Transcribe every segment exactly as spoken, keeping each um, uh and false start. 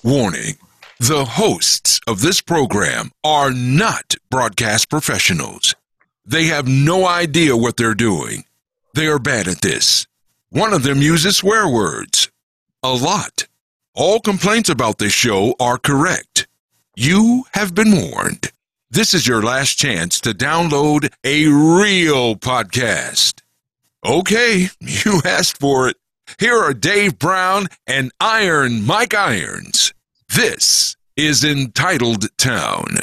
Warning. The hosts of this program are not broadcast professionals. They have no idea what they're doing. They are bad at this. One of them uses swear words. A lot. All complaints about this show are correct. You have been warned. This is your last chance to download a real podcast. Okay, you asked for it. Here are Dave Brown and Iron Mike Irons. This is Entitled Town.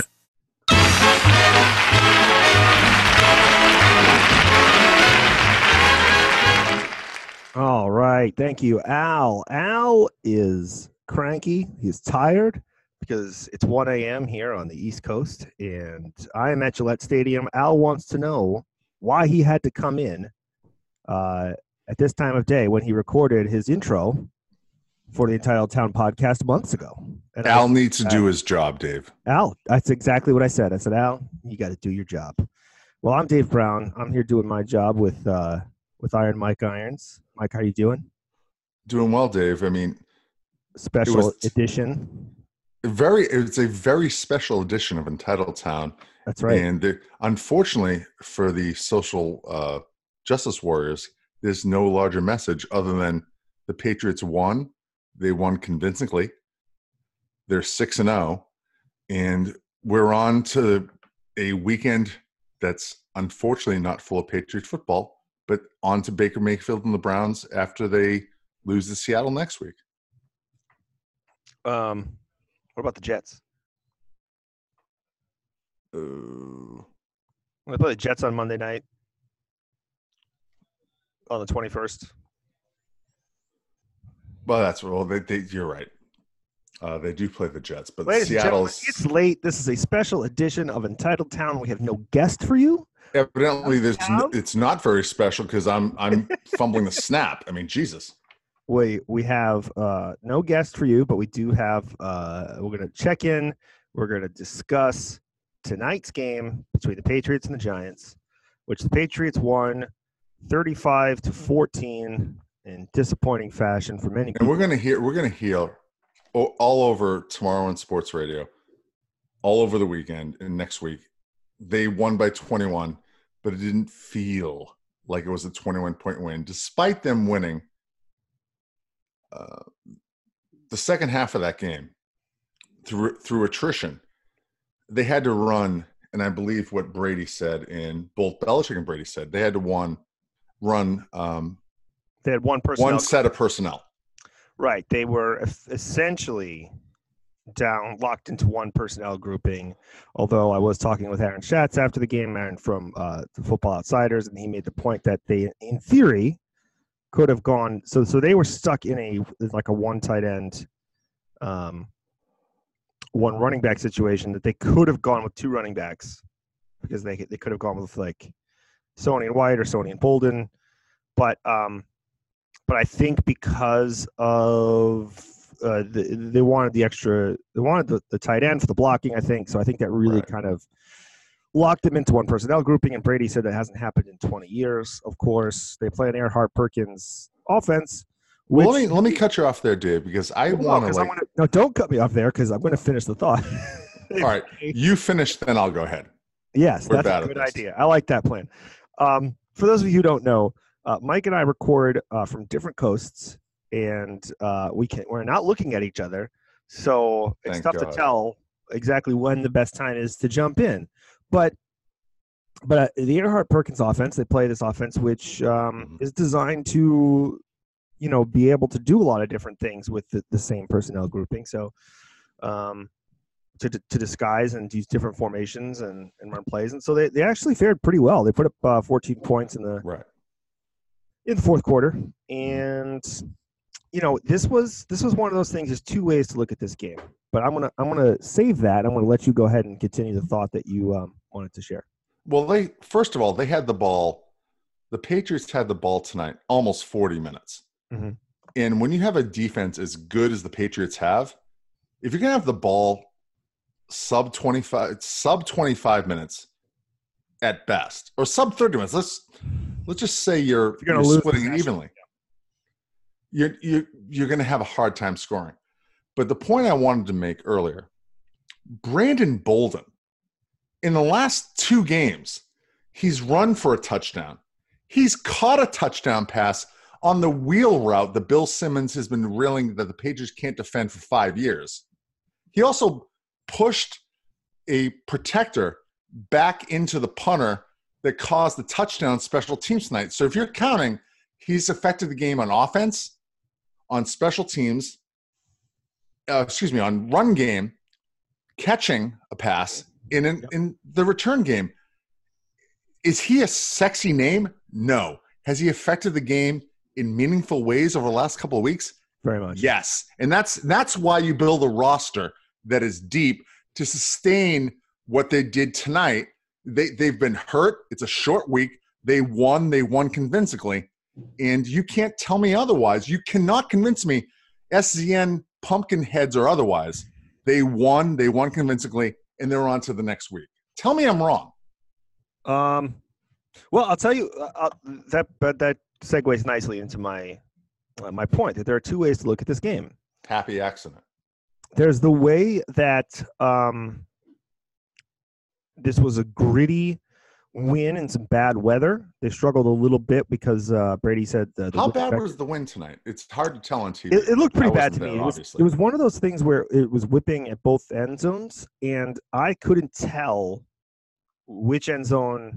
All right. Thank you, Al. Al is cranky. He's tired because it's one a.m. here on the East Coast, and I am at Gillette Stadium. Al wants to know why he had to come in uh, at this time of day when he recorded his intro for the Entitled Town podcast months ago. And Al I, needs to uh, do his job, Dave. Al, that's exactly what I said. I said, Al, you got to do your job. Well, I'm Dave Brown. I'm here doing my job with uh, with Iron Mike Irons. Mike, how you doing? Doing well, Dave. I mean, Special was edition. Very, it's a very special edition of Entitled Town. That's right. And there, unfortunately for the social uh, justice warriors, there's no larger message other than the Patriots won. They won convincingly. They're six and zero, and we're on to a weekend that's unfortunately not full of Patriot football, but on to Baker Mayfield and the Browns after they lose to Seattle next week. Um, what about the Jets? Uh, They play the Jets on Monday night on the twenty-first. well, that's well. They, they, you're right. Uh, they do play the Jets, but Ladies and gentlemen, Seattle's it's late. This is a special edition of Entitled Town. We have no guest for you. evidently there's. Town? It's not very special because I'm I'm fumbling the snap. I mean, Jesus. We we have uh, no guest for you, but we do have. Uh, we're going to check in. We're going to discuss tonight's game between the Patriots and the Giants, which the Patriots won thirty-five to fourteen in disappointing fashion for many And people. we're gonna hear we're gonna hear all all over tomorrow on sports radio, all over the weekend and next week. They won by twenty-one, but it didn't feel like it was a twenty-one point win, despite them winning. Uh, the second half of that game, through through attrition, they had to run, and I believe what Brady said, and both Belichick and Brady said, they had to one run um, They had one person. one set of personnel. Right. They were es- essentially down, locked into one personnel grouping. Although I was talking with Aaron Schatz after the game, Aaron from uh, the Football Outsiders, and he made the point that they, in theory, could have gone. So, so they were stuck in a like a one tight end, um, one running back situation that they could have gone with two running backs because they they could have gone with like Sony and White or Sony and Bolden, but um. But I think because of uh, the, they wanted the extra, they wanted the, the tight end for the blocking, I think. So I think that really Right. kind of locked them into one personnel grouping. And Brady said that hasn't happened in twenty years. Of course, they play an Earhart Perkins offense. Which, Well, let me let me cut you off there, Dave, because I Hold on, want to 'cause I like. wanna- no, don't cut me off there because I'm going to finish the thought. All right, you finish, then I'll go ahead. Yes, We're that's bad a at good this. idea. I like that plan. Um, for those of you who don't know, uh, Mike and I record uh, from different coasts, and uh, we can we're not looking at each other, so it's Thank tough God. to tell exactly when the best time is to jump in. But but uh, the Earhart Perkins offense, they play this offense which um, Mhm. is designed to, you know, be able to do a lot of different things with the, the same personnel grouping. So. Um, To, to disguise and use different formations and, and run plays, and so they, they actually fared pretty well. They put up uh, fourteen points in the Right. in the fourth quarter, and you know this was this was one of those things. There's two ways to look at this game, but I'm gonna I'm gonna save that. I'm gonna let you go ahead and continue the thought that you um, wanted to share. Well, they first of all they had the ball. The Patriots had the ball tonight almost forty minutes, Mhm. and when you have a defense as good as the Patriots have, if you're gonna have the ball sub twenty-five sub twenty-five minutes at best, or sub thirty minutes, let's let's just say you're, You're gonna you're lose splitting it possession. evenly. You're you you're going to have a hard time scoring. But the point I wanted to make earlier, Brandon Bolden, in the last two games, he's run for a touchdown. He's caught a touchdown pass on the wheel route that Bill Simmons has been railing that the Patriots can't defend for five years. He also pushed a protector back into the punter that caused the touchdown special teams tonight. So if you're counting, he's affected the game on offense, on special teams, uh, excuse me, on run game, catching a pass, in, in, in the return game. Is he a sexy name? No. Has he affected the game in meaningful ways over the last couple of weeks? Very much. Yes. And that's that's why you build a roster that is deep to sustain what they did tonight. They, they've been hurt. It's a short week. They won. They won convincingly. And you can't tell me otherwise. You cannot convince me, S Z N, pumpkin heads or otherwise. They won. They won convincingly, and they're on to the next week. Tell me I'm wrong. Um, well, I'll tell you uh, that, but that segues nicely into my uh, my point that there are two ways to look at this game. Happy accident. There's the way that um, this was a gritty win in some bad weather. They struggled a little bit because uh, Brady said uh, how bad was the win tonight? It's hard to tell on T V. It, it looked pretty bad to there, me. It was, it was one of those things where it was whipping at both end zones, and I couldn't tell which end zone.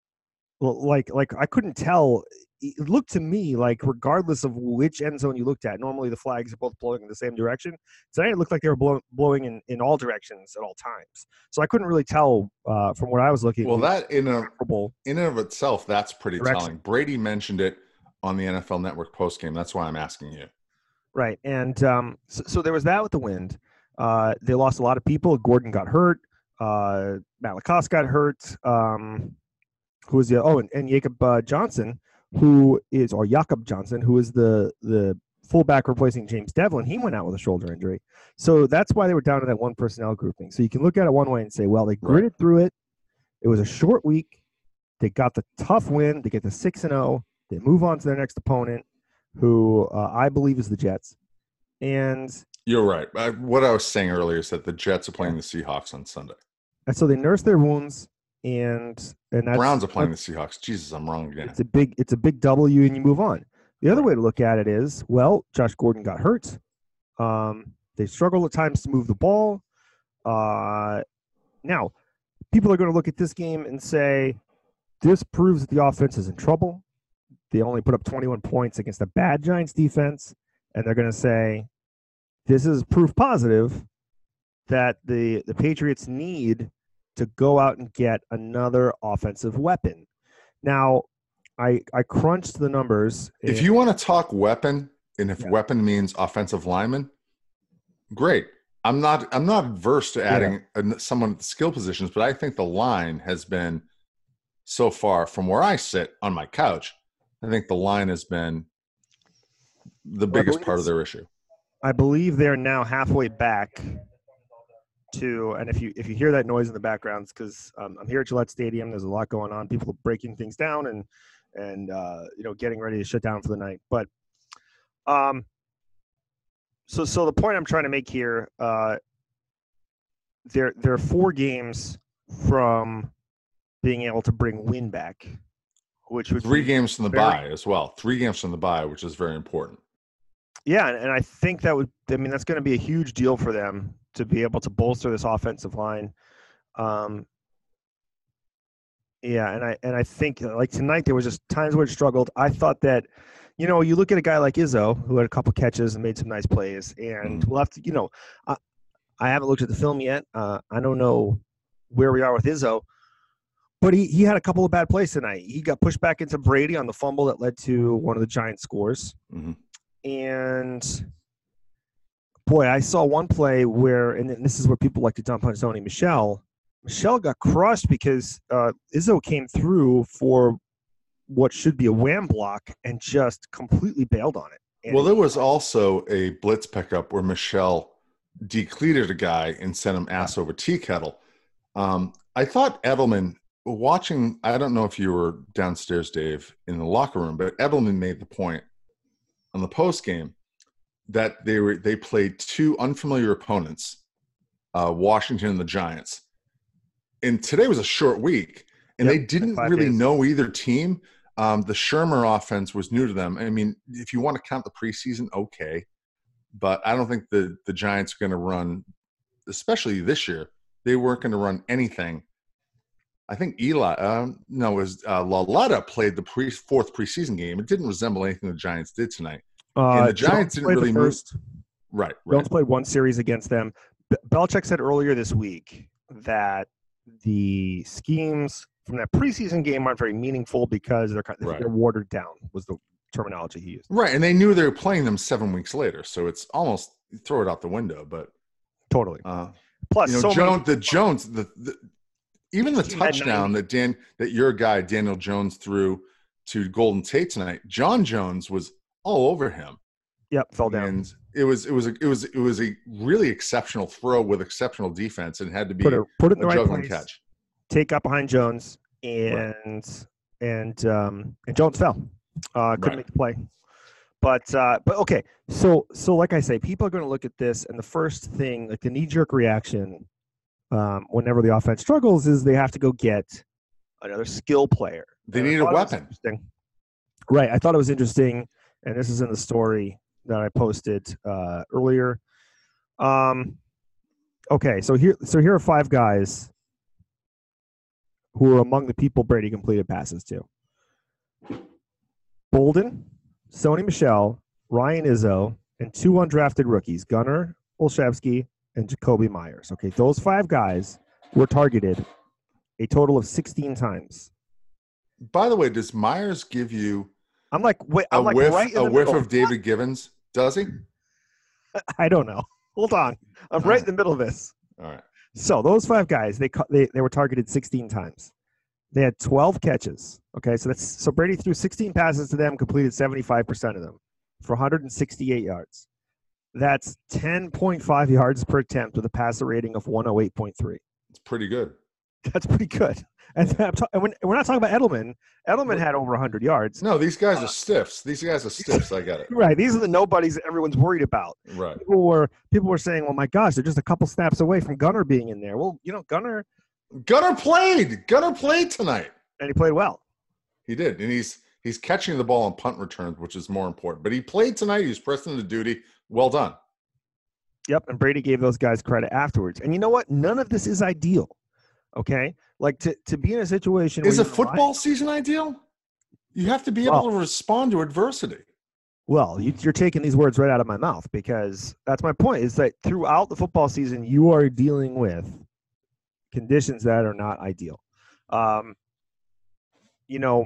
Like, like I couldn't tell. It looked to me like regardless of which end zone you looked at, normally the flags are both blowing in the same direction. Tonight it looked like they were blow, blowing in, in all directions at all times. So I couldn't really tell uh, from what I was looking. Well, that in a in and of itself, that's pretty direction. telling. Brady mentioned it on the N F L Network postgame. That's why I'm asking you. Right, and um, so, so there was that with the wind. Uh, they lost a lot of people. Gordon got hurt. Uh, Matt Lacoste got hurt. Um, who was the oh, and, and Jacob uh, Johnson. Who is, or Jakob Johnson, who is the the fullback replacing James Devlin, he went out with a shoulder injury. So that's why they were down to that one personnel grouping. So you can look at it one way and say, well, they gritted through it. It was a short week. They got the tough win. They get the six and oh. They move on to their next opponent, who uh, I believe is the Jets. And you're right. I, what I was saying earlier is that the Jets are playing the Seahawks on Sunday. And so they nurse their wounds. And and that's, Browns are playing the Seahawks. Jesus, I'm wrong again. It's a big it's a big W, and you move on. The other way to look at it is, well, Josh Gordon got hurt. Um, they struggle at times to move the ball. Uh, now, people are going to look at this game and say, this proves that the offense is in trouble. They only put up twenty-one points against a bad Giants defense, and they're going to say, this is proof positive that the the Patriots need to go out and get another offensive weapon. Now, I I crunched the numbers. If you want to talk weapon, and if yeah. weapon means offensive lineman, great. I'm not I'm not averse to adding yeah. someone at the skill positions, but I think the line has been so far from where I sit on my couch. I think the line has been the well, biggest part of their issue. I believe they're now halfway back. To and if you if you hear that noise in the background, it's because um, I'm here at Gillette Stadium. There's a lot going on. People are breaking things down and and uh, you know getting ready to shut down for the night. But um, so so the point I'm trying to make here, uh, there there are four games from being able to bring win back, which would three games from the very, bye as well. Three games from the bye, which is very important. Yeah, and, and I think that would. I mean, that's going to be a huge deal for them to be able to bolster this offensive line. Um, yeah, and I and I think like tonight there was just times where it struggled. I thought that, you know, you look at a guy like Izzo who had a couple catches and made some nice plays, and mm-hmm. we'll have to, you know, I, I haven't looked at the film yet. Uh, I don't know where we are with Izzo, but he, he had a couple of bad plays tonight. He got pushed back into Brady on the fumble that led to one of the Giants scores. Mm-hmm. And boy, I saw one play where, and this is where people like to dump on Sony Michel. Michel got crushed because uh, Izzo came through for what should be a wham block and just completely bailed on it. And well, there was also a blitz pickup where Michel decleated a guy and sent him ass over tea kettle. Um, I thought Edelman, watching, I don't know if you were downstairs, Dave, in the locker room, but Edelman made the point on the post game that they were they played two unfamiliar opponents, uh, Washington and the Giants. And today was a short week, and Yep, they didn't five really days. know either team. Um, the Shermer offense was new to them. I mean, if you want to count the preseason, okay. But I don't think the, the Giants are going to run, especially this year, they weren't going to run anything. I think Eli, um, no, it was uh, Laletta played the pre, fourth preseason game. It didn't resemble anything the Giants did tonight. Uh, and the Giants Jones didn't played really the move. first. Right, right. Jones played one series against them. B- Belichick said earlier this week that the schemes from that preseason game aren't very meaningful because they're kind of, Right. they're watered down, was the terminology he used. Right, and they knew they were playing them seven weeks later, so it's almost throw it out the window. But Totally. uh, Plus, you know, so Jones, many, the Jones, the, the even the His team had touchdown ninety. that Dan, that your guy Daniel Jones threw to Golden Tate tonight, John Jones was all over him. Yep, fell down. And it was it was a, it was it was a really exceptional throw with exceptional defense, and had to be Put it, put it in the a right juggling place. catch. Take up behind Jones, and and um, and Jones fell. Uh, couldn't Right. make the play. But uh, but okay, so so like I say, people are going to look at this, and the first thing, like the knee jerk reaction, um, whenever the offense struggles, is they have to go get another skill player. They And I need a thought it was weapon. interesting. Right, I thought it was interesting, and this is in the story that I posted uh, earlier. Um, okay, so here so here are five guys who are among the people Brady completed passes to. Bolden, Sony Michel, Ryan Izzo, and two undrafted rookies, Gunnar Olszewski and Jacoby Myers. Okay, those five guys were targeted a total of sixteen times. By the way, does Myers give you I'm like, wait, a I'm like whiff right in a the whiff middle. of David Givens? Does he? I don't know. Hold on, I'm All right right. in the middle of this. All right. So those five guys, they ca- they they were targeted sixteen times. They had twelve catches. Okay, so that's so Brady threw sixteen passes to them, completed seventy-five percent of them for one hundred sixty-eight yards. That's ten point five yards per attempt with a passer rating of one oh eight point three. It's pretty good. That's pretty good. And, I'm ta- and when, we're not talking about Edelman. Edelman had over one hundred yards. No, these guys are stiffs. These guys are stiffs. I get it. Right. These are the nobodies that everyone's worried about. Right. People were people were saying, "Well, my gosh, they're just a couple snaps away from Gunnar being in there." Well, you know, Gunnar, Gunnar played. Gunnar played tonight. and he played well. He did, and he's he's catching the ball on punt returns, which is more important. But he played tonight. He was pressed into duty. Well done. Yep, and Brady gave those guys credit afterwards. And you know what? None of this is ideal. Okay, like to, to be in a situation. Is where a you're football relying- season ideal? You have to be able Well- to respond to adversity. Well, you, you're taking these words right out of my mouth because that's my point. Is that throughout the football season, you are dealing with conditions that are not ideal. Um, you know,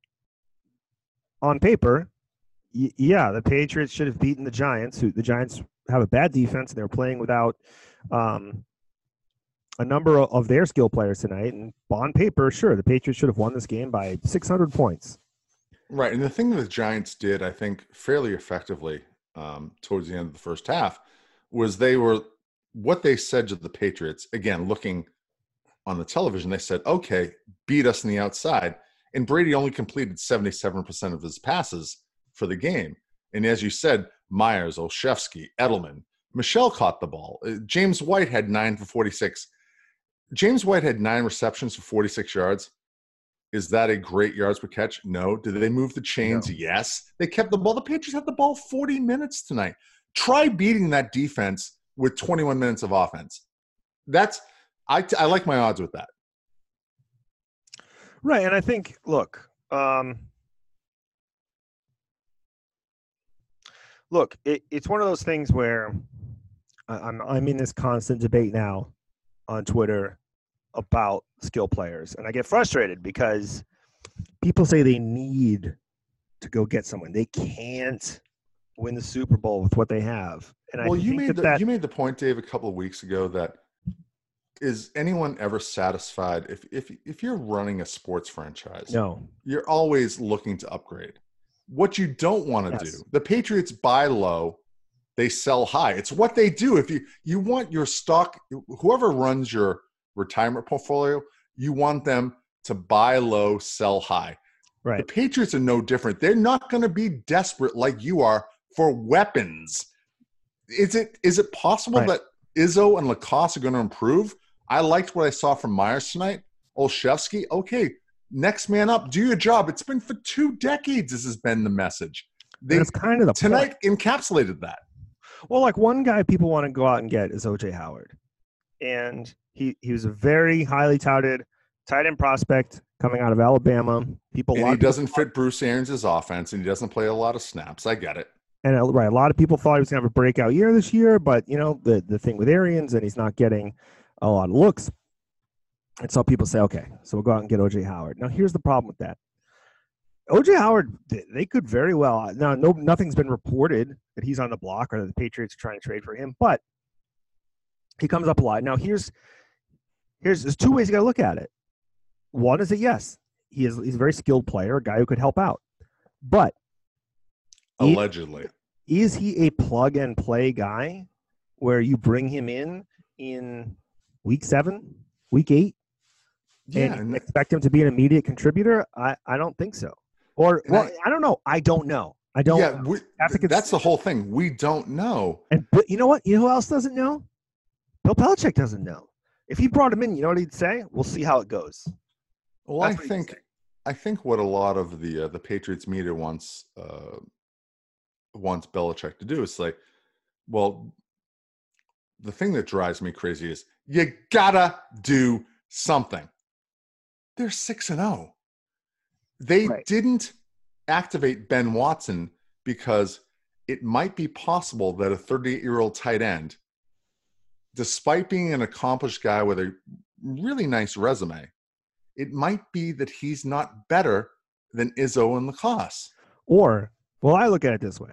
on paper, y- yeah, the Patriots should have beaten the Giants. Who the Giants have a bad defense, and they're playing without um, a number of, of their skill players tonight. And on paper, sure, the Patriots should have won this game by six hundred points. Right, and the thing that the Giants did, I think, fairly effectively um, towards the end of the first half was they were what they said to the Patriots. Again, looking on the television, they said, "Okay, beat us on the outside." And Brady only completed seventy-seven percent of his passes for the game. And as you said, Myers, Olszewski, Edelman, Michelle caught the ball. Uh, James White had nine for forty-six. James White had nine receptions for forty-six yards. Is that a great yards per catch? No. Did they move the chains? No. Yes. They kept the ball. The Patriots had the ball forty minutes tonight. Try beating that defense with twenty-one minutes of offense. That's I, I like my odds with that. Right, and I think, look, um, look, it, it's one of those things where I- I'm I'm in this constant debate now on Twitter about skill players, and I get frustrated because people say they need to go get someone. They can't win the Super Bowl with what they have, and Well, I you think made that, the that you made the point, Dave, a couple of weeks ago that is anyone ever satisfied if if if you're running a sports franchise? no, You're always looking to upgrade. What you don't want to Yes. do, the Patriots buy low, they sell high. It's what they do. If you you want your stock, whoever runs your retirement portfolio, you want them to buy low, sell high. right. The Patriots are no different. They're not going to be desperate like you are for weapons. is it is it possible Right. that Izzo and Lacoste are going to improve? I liked what I saw from Myers tonight. Olszewski, okay, next man up, do your job. It's been for two decades. This has been the message. They That's kind of the tonight point. encapsulated that. Well, like one guy people want to go out and get is O J Howard, and he he was a very highly touted tight end prospect coming out of Alabama. People, a And lot he of people doesn't thought- fit Bruce Arians' offense, and he doesn't play a lot of snaps. I get it. and uh, right, a lot of people thought he was gonna have a breakout year this year, but you know the the thing with Arians, and he's not getting a lot of looks, and so people say, okay, so we'll go out and get O J Howard. Now, here's the problem with that. O J Howard, they could very well now. No, nothing's been reported that he's on the block or that the Patriots are trying to trade for him, but he comes up a lot. Now, here's here's there's two ways you got to look at it. One is that yes, he is he's a very skilled player, a guy who could help out, but is, Allegedly. is he a plug and play guy where you bring him in in week seven, week eight, Yeah, and and expect him to be an immediate contributor? I, I don't think so. Or And well, I- I, don't know. I don't know. I don't. yeah, know. we, Have to that's the consider- whole thing. We don't know. And but you know what? You know who else doesn't know? Bill Belichick doesn't know. If he brought him in, you know what he'd say? We'll see how it goes. Well, That's I what he'd think say. I think what a lot of the uh, the Patriots media wants uh, wants Belichick to do is say, well, the thing that drives me crazy is you gotta do something. They're six and zero. They Right. didn't activate Ben Watson because it might be possible that a thirty-eight-year-old tight end, despite being an accomplished guy with a really nice resume, it might be that he's not better than Izzo and Lacoste. Or, well, I look at it this way.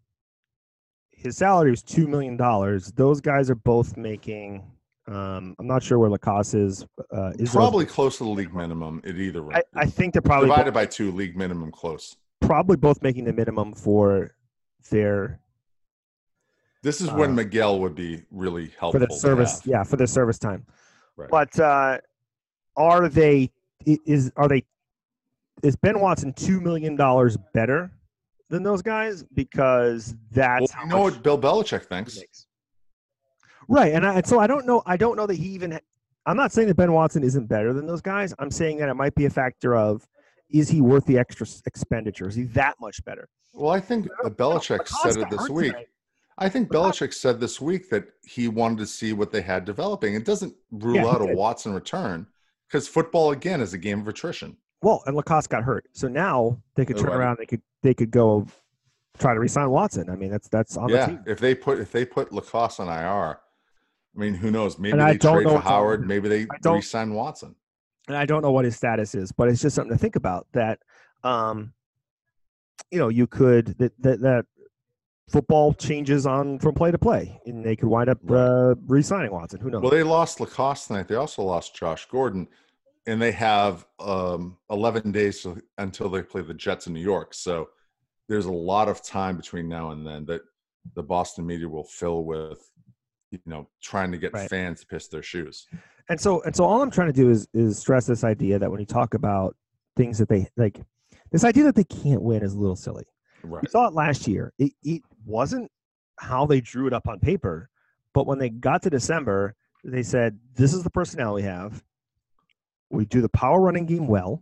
His salary is two million dollars. Those guys are both making, um, I'm not sure where Lacoste is. Uh, is Probably close to the league minimum at either I, rate. I think they're probably Divided both, by two, league minimum close. probably both making the minimum for their This is when Uh, Miguel would be really helpful. for their to service. have. Yeah, for their service time. Right. But uh, are they? i- Is are they? Is Ben Watson two million dollars better than those guys? Because that's Well, how you know much what Bill Belichick he thinks. makes. Right, and, I, and so I don't know. I don't know that he even. ha- I'm not saying that Ben Watson isn't better than those guys. I'm saying that it might be a factor of, is he worth the extra s- expenditure? Is he that much better? Well, I think uh, Belichick Lacoste said it got this hurt week. tonight. I think Lacoste- Belichick said this week that he wanted to see what they had developing. It doesn't rule Yeah, he out a did. Watson return because football, again, is a game of attrition. Well, and Lacoste got hurt, so now they could Oh, turn right. around. They could they could go try to re-sign Watson. I mean, that's that's on the Yeah, team. if they put if they put Lacoste on I R, I mean, who knows? Maybe And I they don't trade know for if I'll- Howard. Maybe they I don't- re-sign Watson. And I don't know what his status is, but it's just something to think about. That, um, you know, you could that that, that football changes on from play to play, and they could wind up Right. uh, re-signing Watson. Who knows? Well, they lost Lacoste tonight. They also lost Josh Gordon, and they have um, eleven days to, until they play the Jets in New York. So there's a lot of time between now and then that the Boston media will fill with, you know, trying to get Right. fans to piss their shoes. And so and so all I'm trying to do is is stress this idea that when you talk about things that they like, this idea that they can't win is a little silly. Right. We saw it last year. It, it wasn't how they drew it up on paper, but when they got to December, they said, this is the personnel we have. We do the power running game well,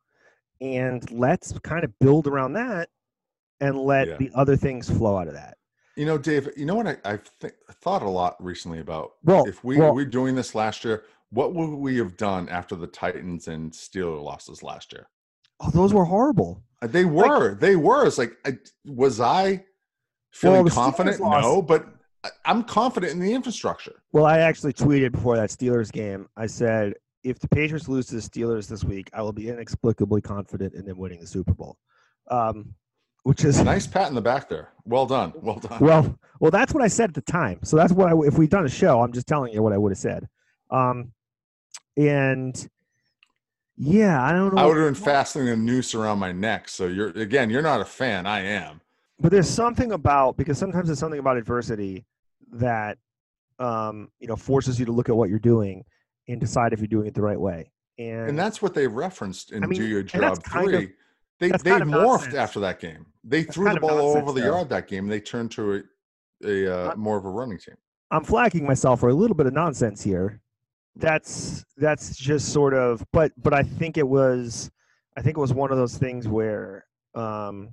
and let's kind of build around that and let Yeah. the other things flow out of that. You know, Dave, you know what I, I've th- thought a lot recently about? Well, if we well- were doing this last year, what would we have done after the Titans and Steelers losses last year? Oh, those were horrible. Uh, They were. they were. It's like, I, was I feeling Well, the Steelers confident? lost- No, but I- I'm confident in the infrastructure. Well, I actually tweeted before that Steelers game. I said, if the Patriots lose to the Steelers this week, I will be inexplicably confident in them winning the Super Bowl. Um, which is Nice pat in the back there. Well done. Well done. well, well, that's what I said at the time. So that's what I, if we'd done a show, I'm just telling you what I would have said. Um, and yeah, I don't know. I would have been fastening a noose around my neck. So you're again, you're not a fan. I am. But there's something about, because sometimes there's something about adversity that, um, you know, forces you to look at what you're doing and decide if you're doing it the right way. And, And that's what they referenced in I mean, Do Your and that's Job kind three. of- they that's they kind of morphed nonsense. after that game. They That's threw the kind of ball all over nonsense, the though. yard that game. They turned to a a uh, more of a running team. I'm flagging myself for a little bit of nonsense here. That's that's just sort of, but but I think it was, I think it was one of those things where, um,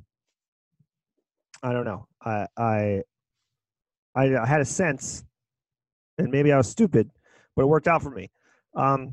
I don't know, I I I, I had a sense, and maybe I was stupid, but it worked out for me. Um,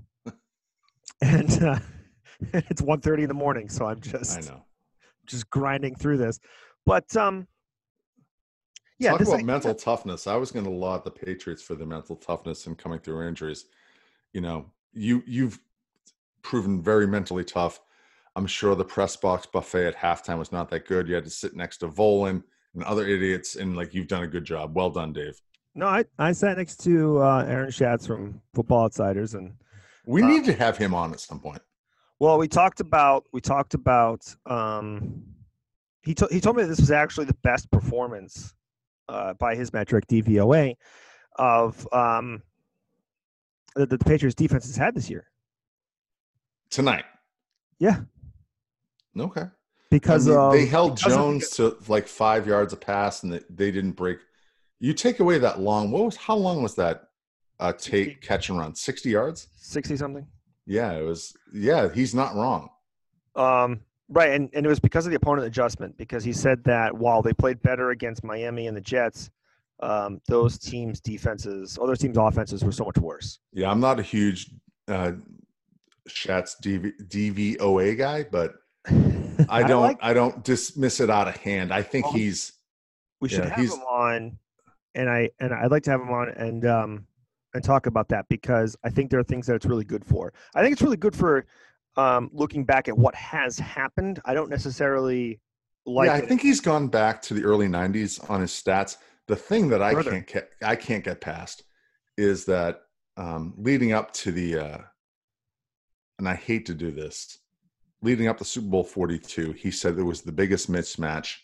and uh, it's one thirty in the morning, so I'm just I know, just grinding through this. But um, yeah, talk this, about I, mental toughness. I was going to laud the Patriots for their mental toughness and coming through injuries. You know, you you've proven very mentally tough. I'm sure the press box buffet at halftime was not that good. You had to sit next to Volan and other idiots, and like you've done a good job. Well done, Dave. No, I, I sat next to uh, Aaron Schatz from Football Outsiders, and we uh, need to have him on at some point. Well, we talked about we talked about. Um, he to, he told me that this was actually the best performance uh, by his metric D V O A of um, that the Patriots defense has had this year. Tonight. Yeah. Okay. Because I mean, of, they held because Jones the, to like five yards a pass, and they, they didn't break. You take away that long. What was how long was that uh, take catch and run? Sixty yards? Sixty something. Yeah, it was. Yeah, he's not wrong. Um, right, and and it was because of the opponent adjustment. Because he said that while they played better against Miami and the Jets, um, those teams' defenses, other teams' offenses were so much worse. Yeah, I'm not a huge uh, Schatz D V O A guy, but I don't I, like, I don't dismiss it out of hand. I think well, he's we should yeah, have him on, and I and I'd like to have him on and um and talk about that, because I think there are things that it's really good for. I think it's really good for um looking back at what has happened. I don't necessarily like Yeah, I think he's gone back to the early nineties on his stats. The thing that I Further. can't get, I can't get past is that um leading up to the uh and I hate to do this, leading up to Super Bowl forty-two, he said it was the biggest mismatch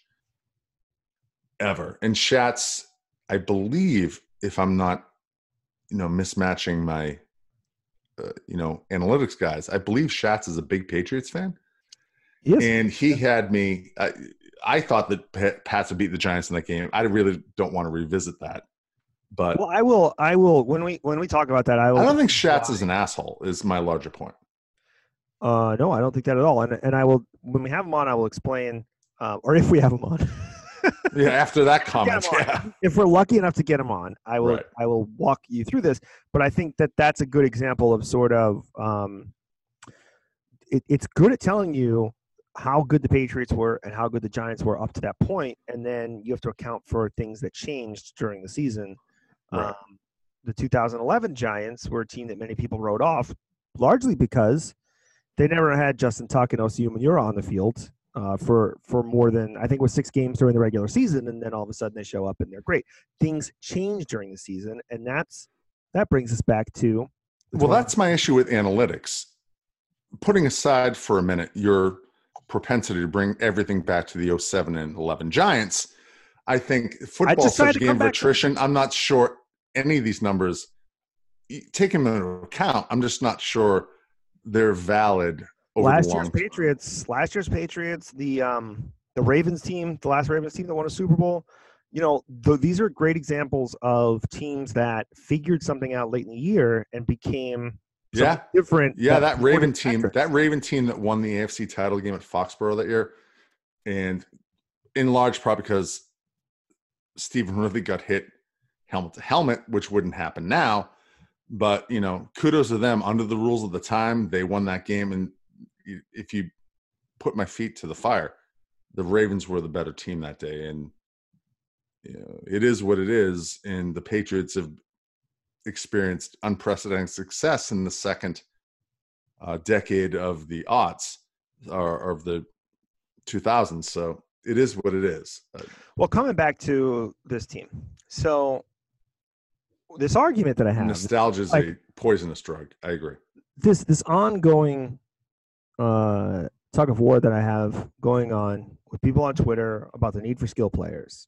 ever. And Schatz, I believe, if I'm not, you know, mismatching my, uh, you know, analytics guys, I believe Schatz is a big Patriots fan. Yes. And he had me, I, I thought that Pats would beat the Giants in that game. I really don't want to revisit that. But well, I will, I will, when we, when we talk about that, I will. I don't think Schatz is an asshole is my larger point. Uh, no, I don't think that at all. And and I will, when we have him on, I will explain, uh, or if we have him on. Yeah, after that comment, yeah. If we're lucky enough to get him on, I will, right. I will walk you through this. But I think that that's a good example of sort of, um, it, it's good at telling you how good the Patriots were and how good the Giants were up to that point, and then you have to account for things that changed during the season. Right. Um, the two thousand eleven Giants were a team that many people wrote off, largely because they never had Justin Tuck and Osi Umenyiora on the field uh, for for more than, I think it was six games during the regular season, and then all of a sudden they show up and they're great. Things change during the season, and that's that brings us back to. Well, that's my issue with analytics. Putting aside for a minute your propensity to bring everything back to the oh seven and eleven Giants, I think football is such a game of attrition. I'm not sure any of these numbers, take them into account, I'm just not sure they're valid over last the long year's term. Patriots, last year's Patriots, the um the Ravens team, the last Ravens team that won a Super Bowl, you know, th- these are great examples of teams that figured something out late in the year and became yeah different. Yeah, that, that Raven team, metrics. that Raven team that won the A F C title game at Foxborough that year, and in large part because Stephen really got hit helmet to helmet, which wouldn't happen now. But, you know, kudos to them. Under the rules of the time, they won that game. And if you put my feet to the fire, the Ravens were the better team that day. And, you know, it is what it is. And the Patriots have experienced unprecedented success in the second uh, decade of the aughts or of the two thousands. So it is what it is. Well, coming back to this team. So this argument that I have, nostalgia is like, a poisonous drug. I agree. This this ongoing uh, tug of war that I have going on with people on Twitter about the need for skill players.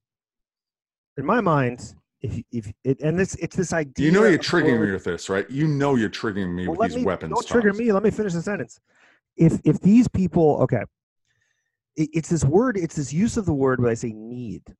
In my mind, if if it and this it's this idea. You know you're triggering me with this, right? You know you're triggering me well, with these me, weapons. Don't trigger me. Let me finish the sentence. If if these people, okay, it, it's this word. It's this use of the word where I say need.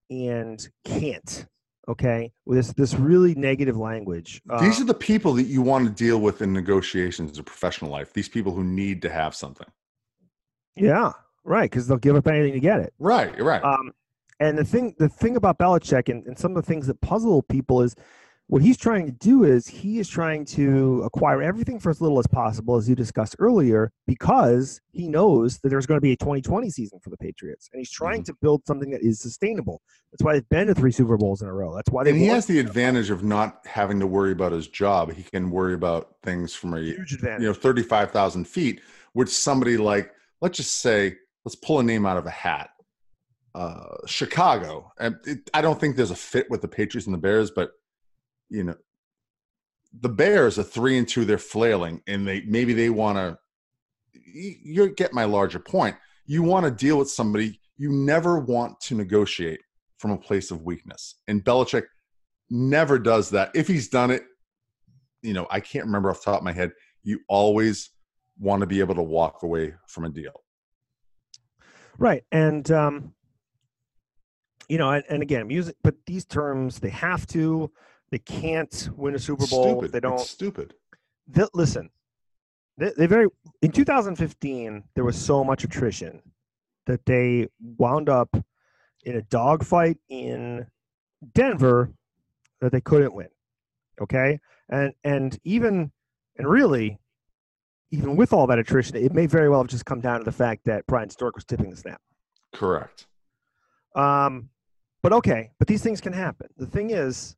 and can't. Okay, with this this really negative language. These Uh, are the people that you want to deal with in negotiations of professional life. These people who need to have something. yeah, right, because they'll give up anything to get it. Right, right. Um, and the thing the thing about Belichick and, and some of the things that puzzle people is what he's trying to do is he is trying to acquire everything for as little as possible, as you discussed earlier, because he knows that there's going to be a twenty twenty season for the Patriots, and he's trying Mm-hmm. to build something that is sustainable. That's why they've been to three Super Bowls in a row. That's why they And he has the advantage of not having to worry about his job. He can worry about things from a huge advantage. you know thirty-five thousand feet, which somebody like, let's just say, let's pull a name out of a hat. Uh, Chicago. And it, I don't think there's a fit with the Patriots and the Bears, but you know, the Bears are three and two. They're flailing, and they maybe they want to. You get my larger point. You want to deal with somebody. You never want to negotiate from a place of weakness, and Belichick never does that. If he's done it, you know, I can't remember off the top of my head. You always want to be able to walk away from a deal, right? And um, you know, and, and again, music. But these terms, they have to. They can't win a Super Bowl. Stupid. They don't. It's stupid. They, listen, they, they very in two thousand fifteen there was so much attrition that they wound up in a dogfight in Denver that they couldn't win. Okay, and and even and really, even with all that attrition, it may very well have just come down to the fact that Brian Stork was tipping the snap. Correct. Um, but okay, but these things can happen. The thing is,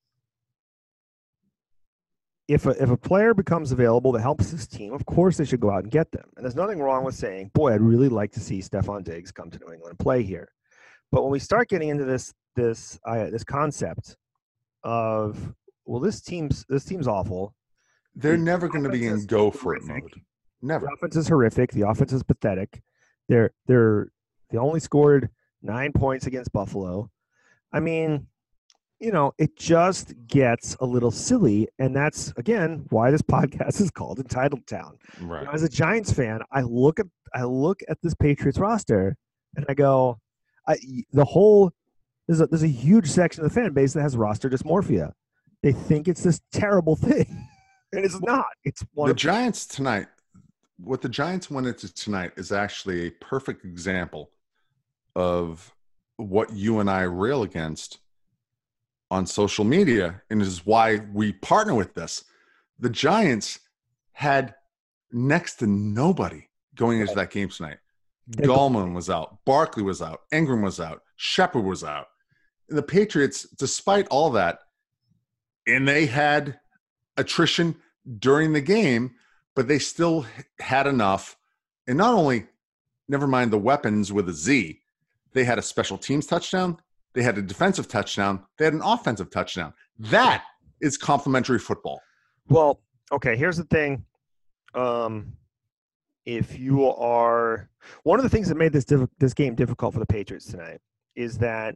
if a, if a player becomes available that helps his team, of course they should go out and get them. And there's nothing wrong with saying, boy, I'd really like to see Stephon Diggs come to New England and play here. But when we start getting into this this uh, this concept of, well, this team's this team's awful. They're The never going to be offense in is go for it horrific. mode. Never. The offense is horrific. The offense is pathetic. They're they're they only scored nine points against Buffalo. I mean, you know, it just gets a little silly, and that's again why this podcast is called Entitled Town. Right. You know, as a Giants fan, I look at I look at this Patriots roster, and I go, I, the whole there's a there's a huge section of the fan base that has roster dysmorphia. They think it's this terrible thing, and it's not. It's one The of Giants tonight, what the Giants went into tonight is actually a perfect example of what you and I rail against on social media, and is why we partner with this. The Giants had next to nobody going into that game tonight. Gallman was out. Barkley was out. Ingram was out. Shepard was out. And the Patriots, despite all that, and they had attrition during the game, but they still had enough. And not only, never mind the weapons with a Z, they had a special teams touchdown. They had a defensive touchdown. They had an offensive touchdown. That is complimentary football. Well, okay, here's the thing. Um, if you are – one of the things that made this diff- this game difficult for the Patriots tonight is that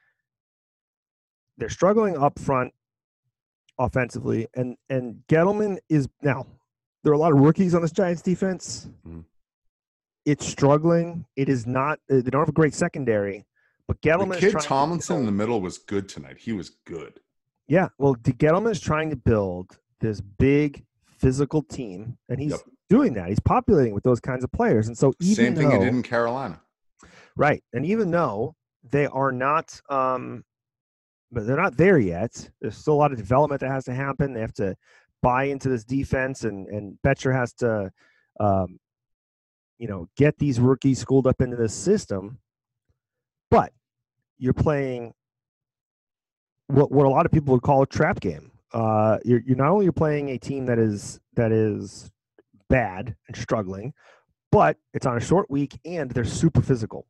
they're struggling up front offensively, and, and Gettleman is – now, there are a lot of rookies on this Giants defense. Mm-hmm. It's struggling. It is not – they don't have a great secondary. But Gettleman the kid is trying Tomlinson to in the middle was good tonight. He was good. Yeah, well, Gettleman is trying to build this big physical team, and he's Yep. doing that. He's populating with those kinds of players, and so even Same thing though, he did in Carolina. right, and even though they are not, um, but they're not there yet. There's still a lot of development that has to happen. They have to buy into this defense, and and Betcher has to, um, you know, get these rookies schooled up into this system. But you're playing what what a lot of people would call a trap game. Uh, you're you're not only you're playing a team that is that is bad and struggling, but it's on a short week and they're super physical.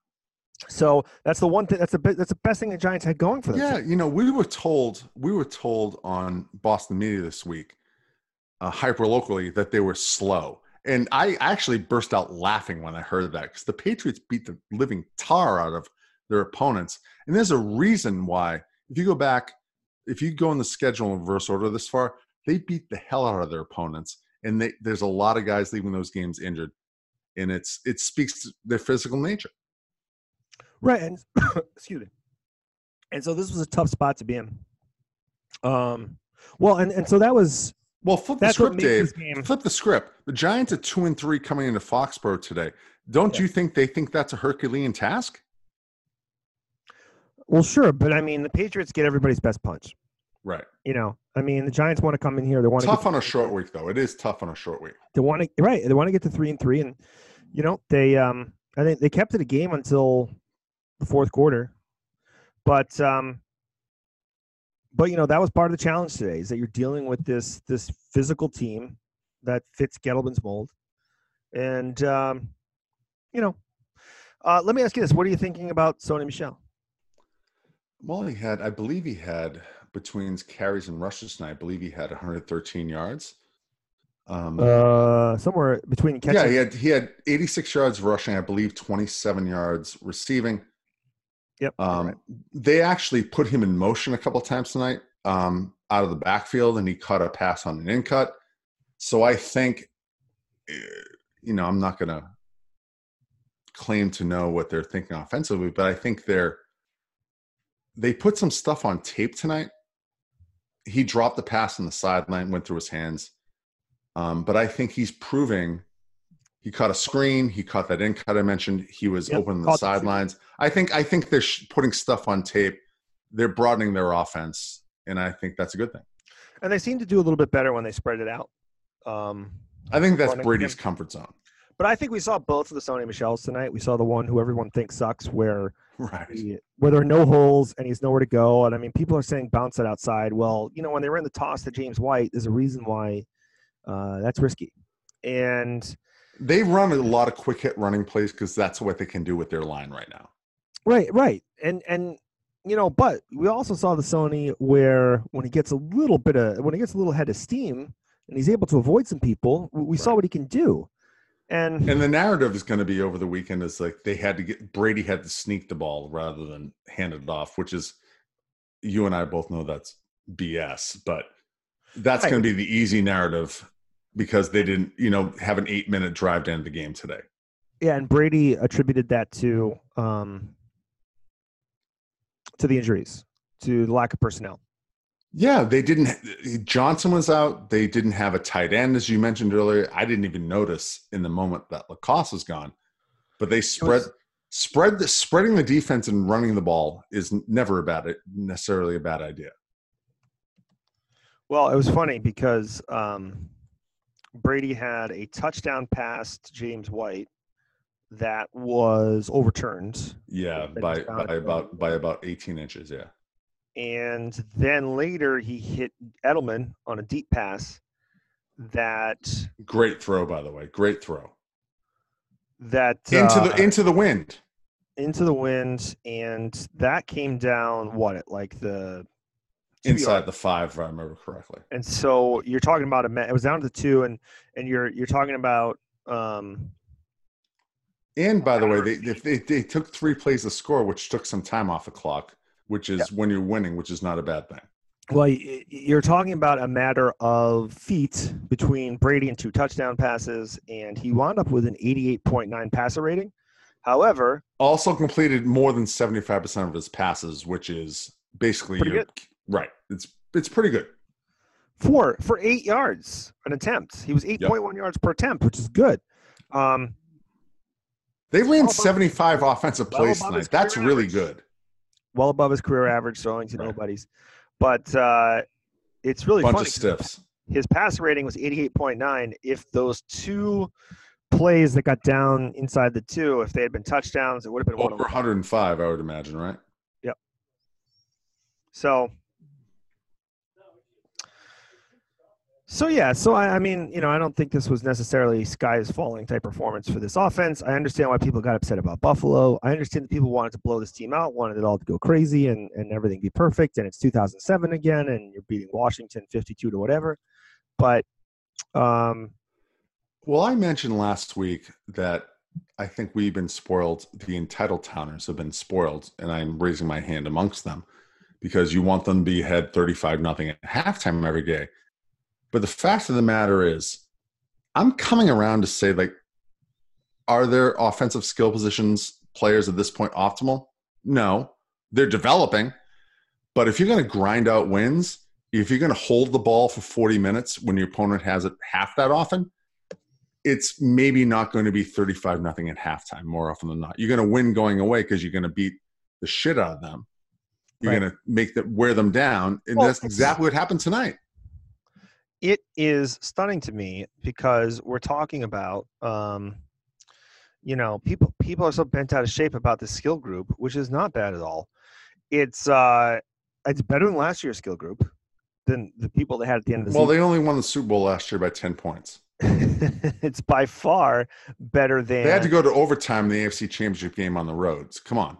So that's the one thing. That's the that's the best thing the Giants had going for them. Yeah, you know, we were told we were told on Boston Media this week, uh, hyper locally, that they were slow. And I actually burst out laughing when I heard that, because the Patriots beat the living tar out of their opponents. And there's a reason why. If you go back, if you go in the schedule in reverse order this far, they beat the hell out of their opponents. And they, there's a lot of guys leaving those games injured. And it's it speaks to their physical nature. Right. And excuse me. And so this was a tough spot to be in. Um, well, and, and so that was well. Flip the that's what script, made Dave. this game. Flip the script. The Giants are two and three coming into Foxborough today. Don't Yeah. you think they think that's a Herculean task? Well, sure, but I mean, the Patriots get everybody's best punch. Right. You know, I mean, the Giants want to come in here. They want to Tough get on a short week, though. It is tough on a short week. They want to right. They want to get to three and three, and you know, they um, I think they kept it a game until the fourth quarter, but um, but you know, that was part of the challenge today is that you're dealing with this this physical team that fits Gettleman's mold, and um, you know, uh, let me ask you this: what are you thinking about Sony Michel? Well, he had, I believe he had between carries and rushes tonight, I believe he had one hundred thirteen yards. Um, uh, somewhere between catches. Yeah, he had he had eighty-six yards rushing, I believe twenty-seven yards receiving. Yep. Um, right. They actually put him in motion a couple of times tonight um, out of the backfield, and he caught a pass on an in cut. So I think, you know, I'm not going to claim to know what they're thinking offensively, but I think they're they put some stuff on tape tonight. He dropped the pass on the sideline, went through his hands. Um, but I think he's proving he caught a screen. He caught that in cut I mentioned. He was Yep, open on the sidelines. I think I think they're sh- putting stuff on tape. They're broadening their offense, and I think that's a good thing. And they seem to do a little bit better when they spread it out. Um, I think that's running Brady's game. comfort zone. But I think we saw both of the Sony Michels tonight. We saw the one who everyone thinks sucks, where Right. he, where there are no holes and he's nowhere to go. And I mean, people are saying bounce it outside. Well, you know, when they were in the toss to James White, there's a reason why uh, that's risky. And they run a lot of quick hit running plays because that's what they can do with their line right now. Right, right. And and you know, but we also saw the Sony where when he gets a little bit of when he gets a little head of steam and he's able to avoid some people, we Right. saw what he can do. And and the narrative is going to be over the weekend is like they had to get Brady had to sneak the ball rather than hand it off, which is you and I both know that's B S, but that's right. going to be the easy narrative because they didn't, you know, have an eight minute drive to end the game today. Yeah, and Brady attributed that to um, to the injuries, to the lack of personnel. Yeah, they didn't. Johnson was out. They didn't have a tight end, as you mentioned earlier. I didn't even notice in the moment that Lacoste was gone, but they spread was, spread the spreading the defense and running the ball is never a bad necessarily a bad idea. Well, it was funny because um, Brady had a touchdown pass to James White that was overturned. Yeah, by by about by about eighteen inches. Yeah. And then later he hit Edelman on a deep pass that great throw, by the way. Great throw. That into uh, the into the wind. Into the wind, and that came down what at like the inside yard. the five, if I remember correctly. And so you're talking about a it was down to the two, and and you're you're talking about um and by the way, they they they took three plays to score, which took some time off the clock. Which is yeah. when you're winning, which is not a bad thing. Well, you're talking about a matter of feet between Brady and two touchdown passes, and he wound up with an eighty-eight point nine passer rating. However, also completed more than seventy-five percent of his passes, which is basically pretty your, good. Right. It's it's pretty good. For for eight yards an attempt, he was eight point one yep. yards per attempt, which is good. Um, they ran seventy-five offensive plays tonight. That's really average. good. Well above his career average, throwing to right. nobodies. But uh, it's really Bunch funny. Of stiffs. His pass rating was eighty-eight point nine. If those two plays that got down inside the two, if they had been touchdowns, it would have been over one hundred five, I would imagine, right? Yep. So, so yeah. So I, I mean, you know, I don't think this was necessarily sky is falling type performance for this offense. I understand why people got upset about Buffalo. I understand that people wanted to blow this team out, wanted it all to go crazy and, and everything be perfect. And it's two thousand seven again, and you're beating Washington fifty-two to whatever. But, um, well, I mentioned last week that I think we've been spoiled. The entitled towners have been spoiled, and I'm raising my hand amongst them because you want them to be ahead thirty-five nothing at halftime every day. But the fact of the matter is, I'm coming around to say, like, are there offensive skill positions players at this point optimal? No. They're developing. But if you're going to grind out wins, if you're going to hold the ball for forty minutes when your opponent has it half that often, it's maybe not going to be thirty-five nothing at halftime more often than not. You're going to win going away because you're going to beat the shit out of them. You're right. going to make them wear them down, and well, that's exactly what happened tonight. It is stunning to me because we're talking about, um, you know, people people are so bent out of shape about the skill group, which is not bad at all. It's uh, it's better than last year's skill group than the people they had at the end of the well, season. Well, they only won the Super Bowl last year by ten points. It's by far better than. They had to go to overtime in the A F C Championship game on the roads. Come on.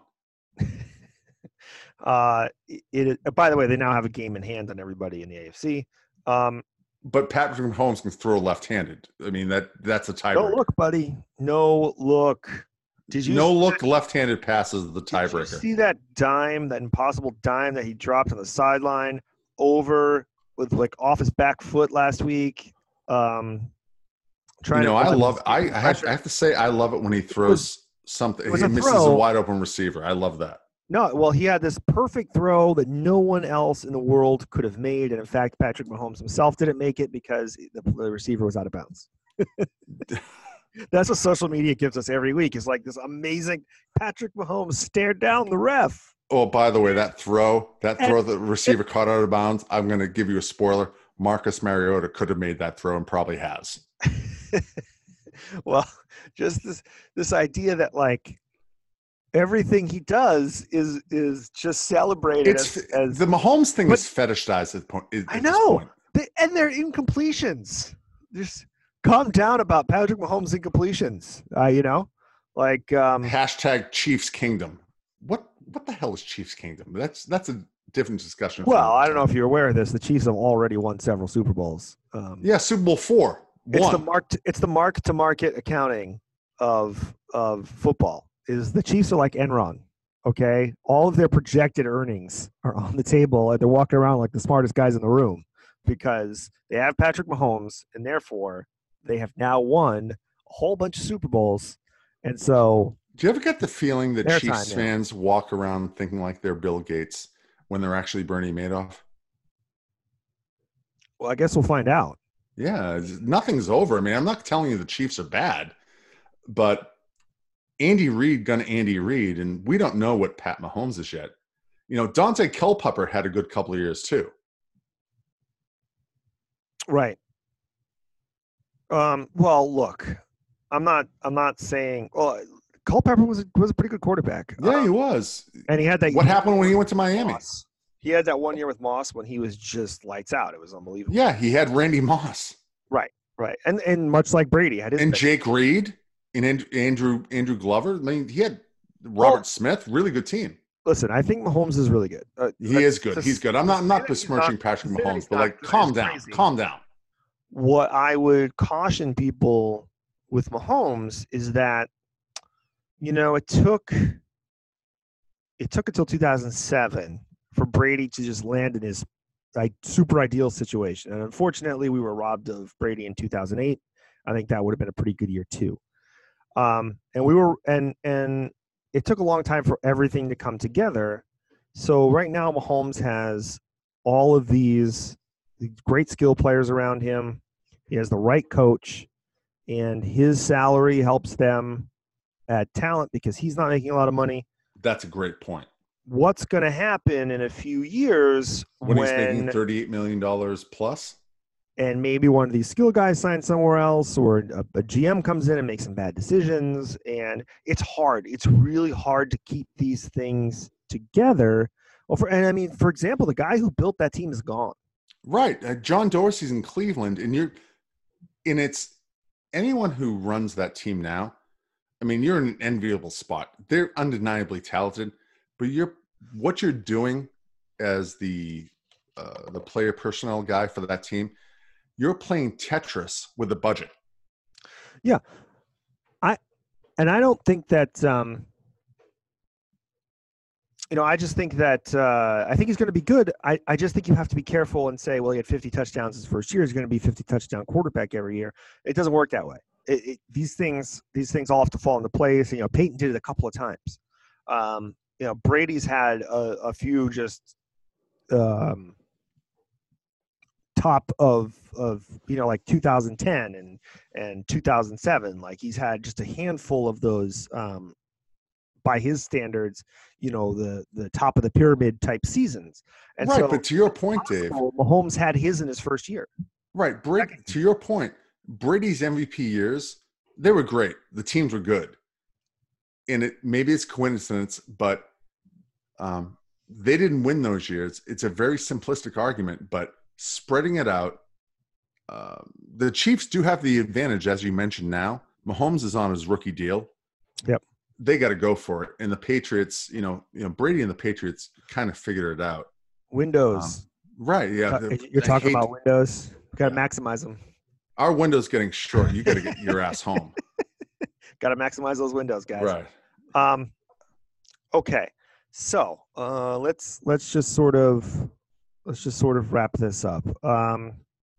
uh, it. By the way, they now have a game in hand on everybody in the A F C. Um, but Patrick Mahomes can throw left-handed. I mean, that that's a tiebreaker. No look, buddy. No look. Did you no look that, left-handed passes the tiebreaker? Did you see that dime, that impossible dime that he dropped on the sideline over with like off his back foot last week? Um, trying you know, to I love. I, I have, I have to say, I love it when he throws was, something. He misses throw. a wide open receiver. I love that. No, well, he had this perfect throw that no one else in the world could have made, and in fact, Patrick Mahomes himself didn't make it because the, the receiver was out of bounds. That's what social media gives us every week. It's like this amazing Patrick Mahomes stared down the ref. Oh, by the way, that throw, that throw and, the receiver caught out of bounds, I'm going to give you a spoiler. Marcus Mariota could have made that throw and probably has. Well, just this this idea that like everything he does is is just celebrated it's, as, as the Mahomes thing but, is fetishized at, point, at I know. this point. They, and they're incompletions. Just calm down about Patrick Mahomes incompletions. Uh, you know, like um, hashtag Chiefs Kingdom. What what the hell is Chiefs Kingdom? That's that's a different discussion. Well, I don't know if you're aware of this. The Chiefs have already won several Super Bowls. Um, yeah, Super Bowl four. One. It's the mark. To, it's the mark to market accounting of of football. Is the Chiefs are like Enron. Okay, all of their projected earnings are on the table, and they're walking around like the smartest guys in the room because they have Patrick Mahomes, and therefore they have now won a whole bunch of Super Bowls. And so, do you ever get the feeling that Chiefs time, fans yeah. walk around thinking like they're Bill Gates when they're actually Bernie Madoff? Well, I guess we'll find out. Yeah, nothing's over. I mean, I'm not telling you the Chiefs are bad, but Andy Reid gonna Andy Reid, and we don't know what Pat Mahomes is yet. You know, Dante Culpepper had a good couple of years too. Right. Um, well, look, I'm not. I'm not saying. Well, Culpepper was a, was a pretty good quarterback. Yeah, um, he was. And he had that. What happened when he went to Miami? Moss. He had that one year with Moss when he was just lights out. It was unbelievable. Yeah, he had Randy Moss. Right, right, and and much like Brady had his. And Jake Reed and Andrew Andrew Glover. I mean, he had Robert well, Smith. Really good team. Listen, I think Mahomes is really good. Uh, he is good. He's good. I'm not I'm not besmirching not, Patrick Mahomes, but like, calm down, crazy. calm down. What I would caution people with Mahomes is that, you know, it took it took until two thousand seven for Brady to just land in his like super ideal situation, and unfortunately, we were robbed of Brady in two thousand eight. I think that would have been a pretty good year too. Um, and we were and and it took a long time for everything to come together. So right now, Mahomes has all of these great skill players around him. He has the right coach, and his salary helps them add talent because he's not making a lot of money. That's a great point. What's going to happen in a few years when, when he's making thirty-eight million dollars plus? And maybe one of these skill guys signs somewhere else, or a, a G M comes in and makes some bad decisions. And it's hard. It's really hard to keep these things together. Well, for, and I mean, for example, the guy who built that team is gone. Right. Uh, John Dorsey's in Cleveland, and you're and it's anyone who runs that team now. I mean, you're in an enviable spot. They're undeniably talented, but you're what you're doing as the uh, the player personnel guy for that team. You're playing Tetris with a budget. Yeah, I and I don't think that. Um, you know, I just think that uh, I think he's going to be good. I, I just think you have to be careful and say, well, he had fifty touchdowns his first year. He's going to be fifty touchdown quarterback every year. It doesn't work that way. It, it, these things, these things all have to fall into place. You know, Peyton did it a couple of times. Um, you know, Brady's had a, a few just um, top of of you know like two thousand ten and and two thousand seven. Like he's had just a handful of those um, by his standards, you know, the the top of the pyramid type seasons. And right, so, but to your point, Dave, Mahomes had his in his first year. Right, Brady, to your point, Brady's M V P years, they were great. The teams were good, and it maybe it's coincidence, but um, they didn't win those years. It's a very simplistic argument, but spreading it out, uh, the Chiefs do have the advantage, as you mentioned. Now, Mahomes is on his rookie deal. Yep, they got to go for it, and the Patriots, you know, you know, Brady and the Patriots kind of figured it out. Windows, um, right? Yeah, you're talking about Windows. Got to yeah. maximize them. Our window's getting short. You got to get your ass home. Got to maximize those windows, guys. Right. Um. Okay. So uh, let's let's just sort of let's just sort of wrap this up. Um.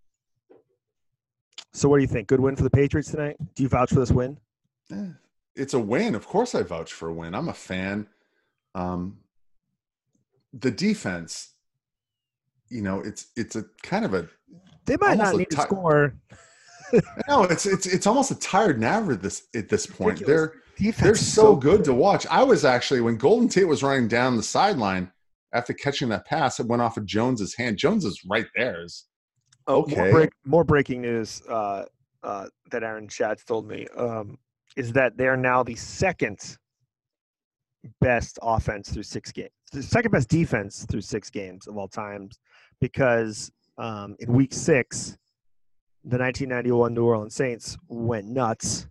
So what do you think? Good win for the Patriots tonight? Do you vouch for this win? Eh, it's a win. Of course, I vouch for a win. I'm a fan. Um. The defense. You know, it's it's a kind of a. They might not need ti- to score. No, it's it's it's almost a tired Naver this at this point. Ridiculous. They're they're so, so good, good to watch. I was actually when Golden Tate was running down the sideline after catching that pass, it went off of Jones's hand. Jones is right there. Is oh, okay. More, break, more breaking news uh, uh, that Aaron Schatz told me um, is that they're now the second best offense through six games, the second best defense through six games of all times, because. Um, in week six, the nineteen ninety-one New Orleans Saints went nuts,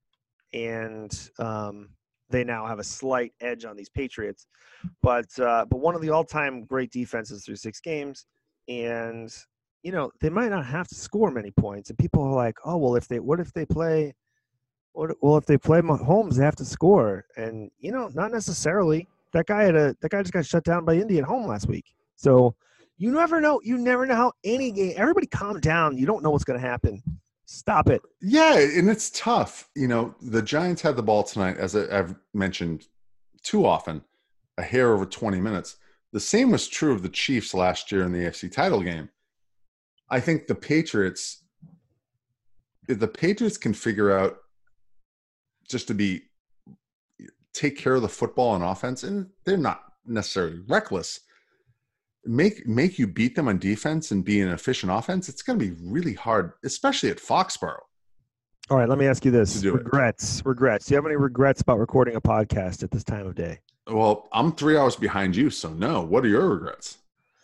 and um, they now have a slight edge on these Patriots. But uh, but one of the all-time great defenses through six games, and you know they might not have to score many points. And people are like, oh well, if they what if they play, what well if they play Mahomes, they have to score. And you know, not necessarily. That guy had a that guy just got shut down by Indy at home last week. So. You never know. You never know how any game. Everybody, calm down. You don't know what's going to happen. Stop it. Yeah, and it's tough. You know, the Giants had the ball tonight, as I've mentioned too often, a hair over twenty minutes. The same was true of the Chiefs last year in the A F C title game. I think the Patriots, if the Patriots can figure out just to be take care of the football on offense, and they're not necessarily reckless. Make make you beat them on defense and be an efficient offense, it's going to be really hard, especially at Foxborough. All right, let me ask you this. Regrets. It. Regrets. Do you have any regrets about recording a podcast at this time of day? Well, I'm three hours behind you, so no. What are your regrets?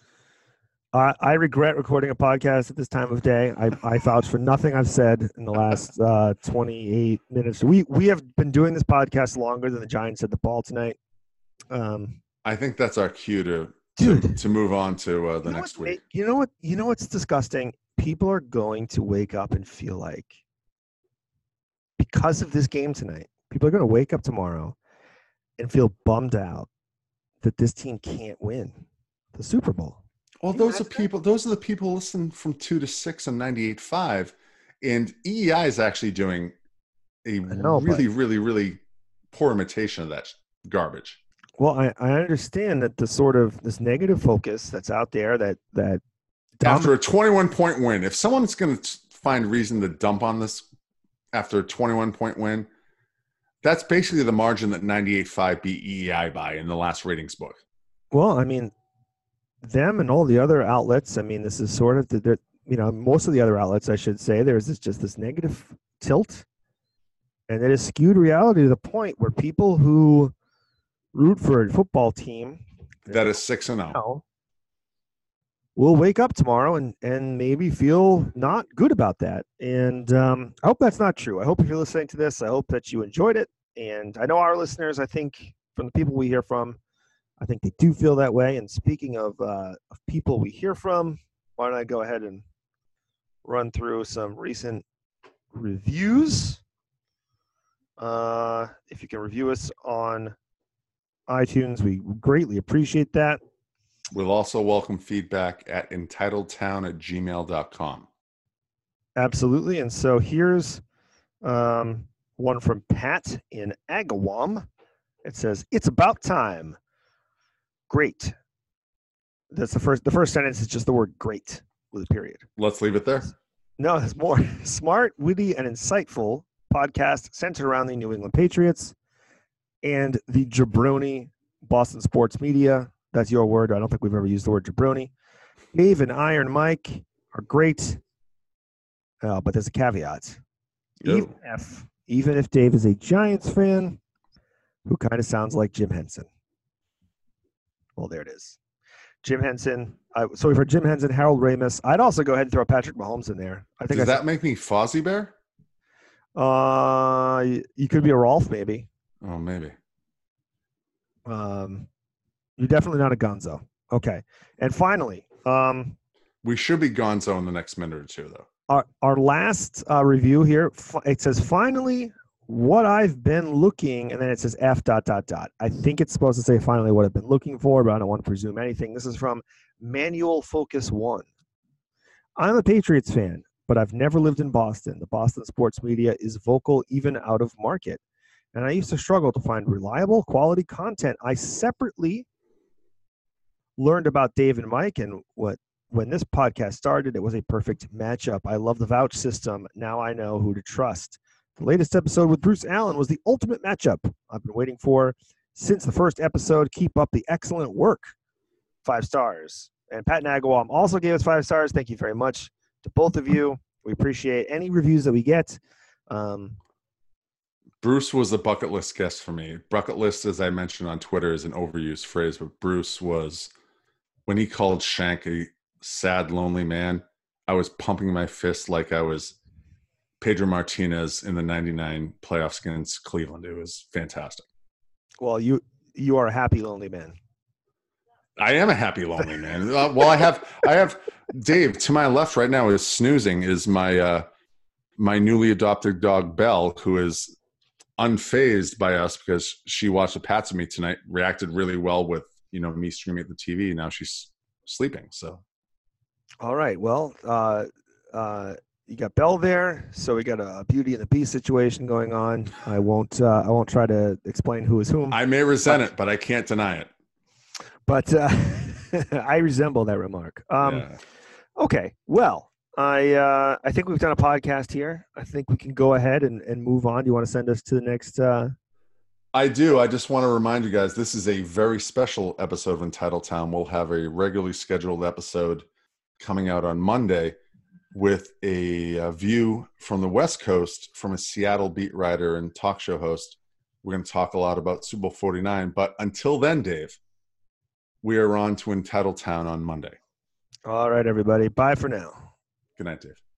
Uh, I regret recording a podcast at this time of day. I, I vouch for nothing I've said in the last uh, twenty-eight minutes. We we have been doing this podcast longer than the Giants had the ball tonight. Um, I think that's our cue to – Dude, to, to move on to uh, the you know next what, week. You know what? You know what's disgusting? People are going to wake up and feel like, because of this game tonight, people are going to wake up tomorrow and feel bummed out that this team can't win the Super Bowl. Well, those are people. Those are the people listening from two to six on ninety-eight point five, and E E I is actually doing a know, really, but... really, really poor imitation of that garbage. Well, I, I understand that the sort of this negative focus that's out there that that after a twenty-one point win, if someone's going to find reason to dump on this after a twenty-one point win, that's basically the margin that ninety-eight point five beat E E I by in the last ratings book. Well, I mean, them and all the other outlets. I mean, this is sort of the, the you know most of the other outlets, I should say. There's this, just this negative tilt, and it has skewed reality to the point where people who root for a football team that is six and zero. We'll wake up tomorrow and, and maybe feel not good about that. And um, I hope that's not true. I hope if you're listening to this, I hope that you enjoyed it. And I know our listeners, I think from the people we hear from, I think they do feel that way. And speaking of, uh, of people we hear from, why don't I go ahead and run through some recent reviews. Uh, if you can review us on iTunes, we greatly appreciate that. We'll also welcome feedback at entitledtown at gmail dot com. Absolutely. And so here's um, one from Pat in Agawam. It says, "It's about time. Great. That's the first. The first sentence is just the word "great" with a period. Let's leave it there. No, there's more. Smart, witty, and insightful podcast centered around the New England Patriots and the jabroni Boston sports media. That's your word. I don't think we've ever used the word jabroni. Dave and Iron Mike are great, uh, but there's a caveat. Yo. Even if, even if Dave is a Giants fan who kind of sounds like Jim Henson. Well, there it is. Jim Henson. Uh, so we've heard Jim Henson, Harold Ramis. I'd also go ahead and throw Patrick Mahomes in there. I think Does I that make me Fozzie Bear? Uh, you, you could be a Rolf, maybe. Oh, maybe. Um, you're definitely not a Gonzo. Okay. And finally, um, We should be gonzo in the next minute or two, though. our our last uh, review here. fi- It says finally what I've been looking, and then it says F dot dot dot. I think it's supposed to say finally what I've been looking for, but I don't want to presume anything. This is from Manual Focus One. I'm a Patriots fan, but I've never lived in Boston. The Boston sports media is vocal even out of market. And I used to struggle to find reliable, quality content. I separately learned about Dave and Mike, and what when this podcast started, it was a perfect matchup. I love the vouch system. Now I know who to trust. The latest episode with Bruce Allen was the ultimate matchup I've been waiting for since the first episode. Keep up the excellent work. Five stars. And Pat Nagawam also gave us five stars. Thank you very much to both of you. We appreciate any reviews that we get. Um, Bruce was a bucket list guest for me. Bucket list, as I mentioned on Twitter, is an overused phrase, but Bruce was, when he called Shank a sad, lonely man, I was pumping my fist like I was Pedro Martinez in the ninety-nine playoffs against Cleveland. It was fantastic. well, you you are a happy, lonely man. I am a happy, lonely man. Uh, well, I have, I have Dave to my left right now is snoozing is my, uh, my newly adopted dog, Belle, who is unfazed by us because she watched the Pats with me tonight, reacted really well with, you know, me streaming at the T V. Now she's sleeping. So, All right. Well, uh, uh, you got Bell there, so we got a Beauty and the Beast situation going on. I won't. Uh, I won't try to explain who is whom. I may resent it, but I can't deny it. But uh, I resemble that remark. Um, Yeah. Okay. Well, I uh, I think we've done a podcast here. I think we can go ahead and, and move on. Do you want to send us to the next? Uh... I do. I just want to remind you guys, this is a very special episode of Entitled Town. We'll have a regularly scheduled episode coming out on Monday with a, a view from the West Coast from a Seattle beat writer and talk show host. We're going to talk a lot about Super Bowl forty-nine. But until then, Dave, we are on to Entitled Town on Monday. All right, everybody. Bye for now. Good night, Dave.